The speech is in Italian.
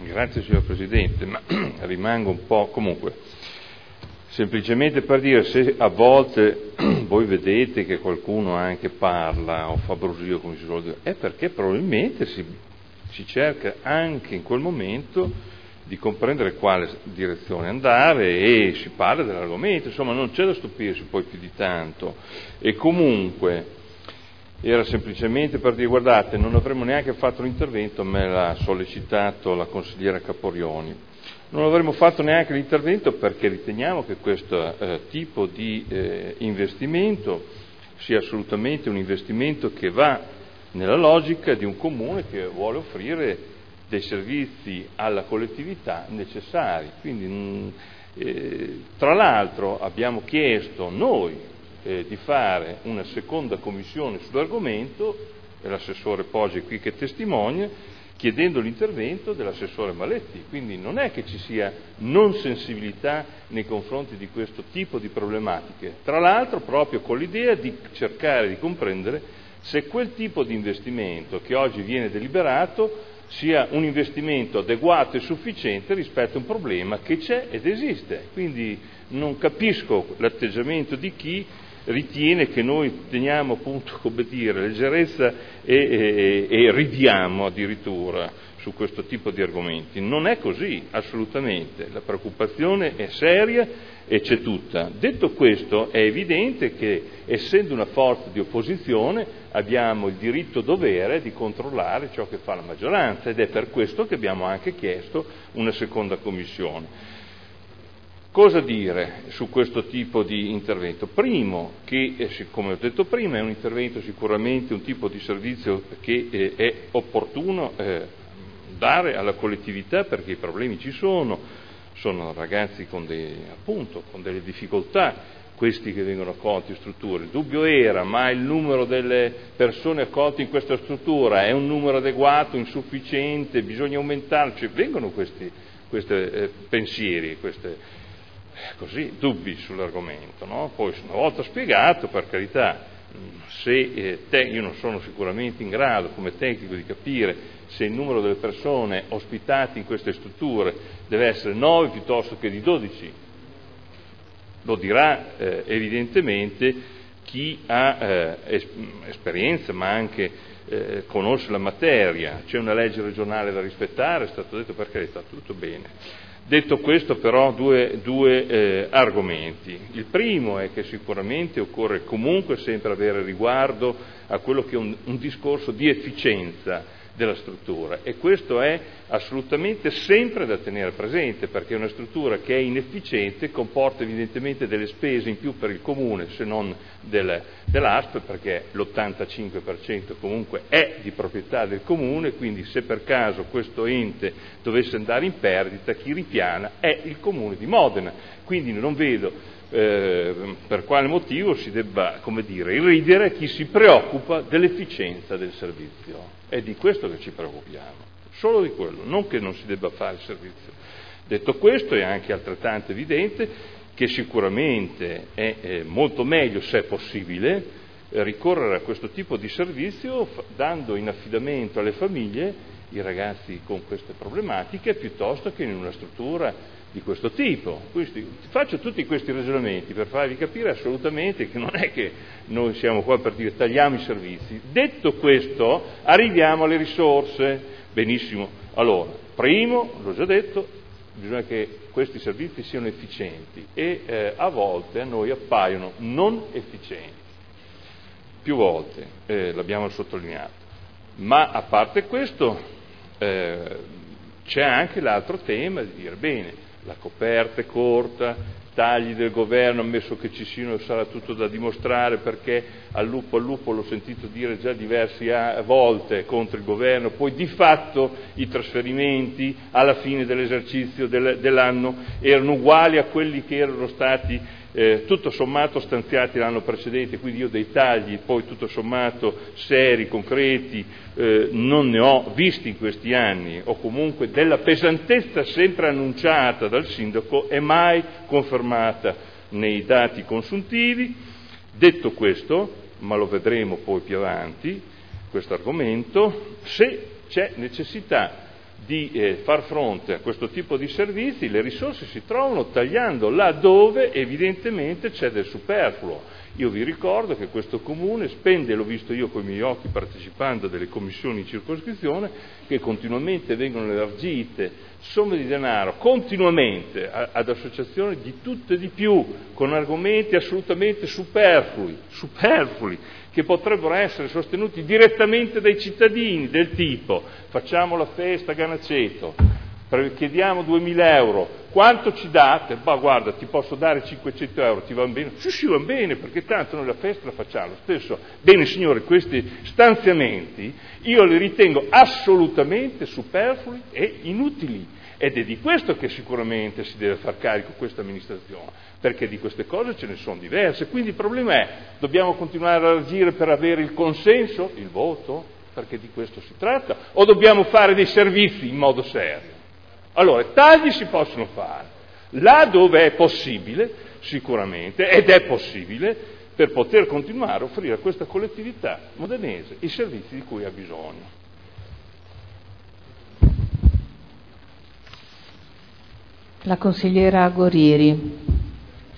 Grazie signor Presidente, ma rimango un po' comunque, semplicemente per dire, se a volte voi vedete che qualcuno anche parla o fa brusio, come si suol dire, è perché probabilmente si cerca anche in quel momento di comprendere quale direzione andare e si parla dell'argomento, insomma non c'è da stupirsi poi più di tanto. E comunque era semplicemente per dire, guardate, non avremmo neanche fatto l'intervento, me l'ha sollecitato la consigliera Caporioni, non avremmo fatto neanche l'intervento perché riteniamo che questo tipo di investimento sia assolutamente un investimento che va nella logica di un comune che vuole offrire dei servizi alla collettività necessari. Quindi, tra l'altro abbiamo chiesto noi di fare una seconda commissione sull'argomento, e l'assessore Poggi è qui che testimonia, chiedendo l'intervento dell'assessore Maletti. Quindi non è che ci sia non sensibilità nei confronti di questo tipo di problematiche, tra l'altro proprio con l'idea di cercare di comprendere se quel tipo di investimento che oggi viene deliberato sia un investimento adeguato e sufficiente rispetto a un problema che c'è ed esiste. Quindi non capisco l'atteggiamento di chi ritiene che noi teniamo appunto, come dire, leggerezza e ridiamo addirittura su questo tipo di argomenti. Non è così, assolutamente. La preoccupazione è seria e c'è tutta. Detto questo, è evidente che, essendo una forza di opposizione, abbiamo il diritto-dovere di controllare ciò che fa la maggioranza, ed è per questo che abbiamo anche chiesto una seconda commissione. Cosa dire su questo tipo di intervento? Primo, che come ho detto prima è un intervento sicuramente, un tipo di servizio che è opportuno dare alla collettività, perché i problemi ci sono ragazzi con delle difficoltà, questi che vengono accolti in strutture. Il dubbio era, ma il numero delle persone accolte in questa struttura è un numero adeguato, insufficiente, bisogna aumentarlo? Cioè, vengono questi pensieri, così dubbi sull'argomento, no? Poi una volta spiegato, per carità, se io non sono sicuramente in grado come tecnico di capire se il numero delle persone ospitate in queste strutture deve essere 9 piuttosto che di 12, lo dirà evidentemente chi ha esperienza, ma anche conosce la materia. C'è una legge regionale da rispettare, è stato detto, per carità, tutto bene. Detto questo, però, due argomenti. Il primo è che sicuramente occorre comunque sempre avere riguardo a quello che è un discorso di efficienza della struttura, e questo è assolutamente sempre da tenere presente, perché una struttura che è inefficiente comporta evidentemente delle spese in più per il comune, se non dell'ASP, perché l'85% comunque è di proprietà del comune, quindi se per caso questo ente dovesse andare in perdita, chi ripiana è il comune di Modena. Quindi non vedo per quale motivo si debba, come dire, irridere chi si preoccupa dell'efficienza del servizio. È di questo che ci preoccupiamo, solo di quello, non che non si debba fare il servizio. Detto questo, è anche altrettanto evidente che sicuramente è molto meglio, se è possibile, ricorrere a questo tipo di servizio dando in affidamento alle famiglie i ragazzi con queste problematiche, piuttosto che in una struttura di questo tipo. Faccio tutti questi ragionamenti per farvi capire assolutamente che non è che noi siamo qua per dire tagliamo i servizi. Detto questo, arriviamo alle risorse. Benissimo. Allora, primo, l'ho già detto, bisogna che questi servizi siano efficienti, e a volte a noi appaiono non efficienti. Più volte l'abbiamo sottolineato. Ma a parte questo, c'è anche l'altro tema di dire, bene, la coperta è corta, tagli del governo, ammesso che ci siano, sarà tutto da dimostrare, perché al lupo l'ho sentito dire già diverse volte contro il governo, poi di fatto i trasferimenti alla fine dell'esercizio dell'anno erano uguali a quelli che erano stati tutto sommato stanziati l'anno precedente, quindi io dei tagli poi tutto sommato seri, concreti, non ne ho visti in questi anni, o comunque della pesantezza sempre annunciata dal sindaco e mai confermata nei dati consuntivi. Detto questo, ma lo vedremo poi più avanti, questo argomento, se c'è necessità di far fronte a questo tipo di servizi, le risorse si trovano tagliando laddove evidentemente c'è del superfluo. Io vi ricordo che questo comune spende, l'ho visto io con i miei occhi partecipando a delle commissioni in circoscrizione, che continuamente vengono elargite somme di denaro, continuamente, ad associazioni di tutto e di più, con argomenti assolutamente superflui, che potrebbero essere sostenuti direttamente dai cittadini, del tipo: facciamo la festa a Ganaceto, chiediamo 2.000 euro, quanto ci date? Bah, guarda, ti posso dare 500 euro, ti va bene? Sì, va bene, perché tanto noi la festa la facciamo lo stesso. Bene, signore, questi stanziamenti io li ritengo assolutamente superflui e inutili, ed è di questo che sicuramente si deve far carico questa amministrazione, perché di queste cose ce ne sono diverse. Quindi il problema è: dobbiamo continuare a agire per avere il consenso, il voto, perché di questo si tratta, o dobbiamo fare dei servizi in modo serio? Allora, tagli si possono fare, là dove è possibile, sicuramente, ed è possibile, per poter continuare a offrire a questa collettività modenese i servizi di cui ha bisogno. La consigliera Guerrieri.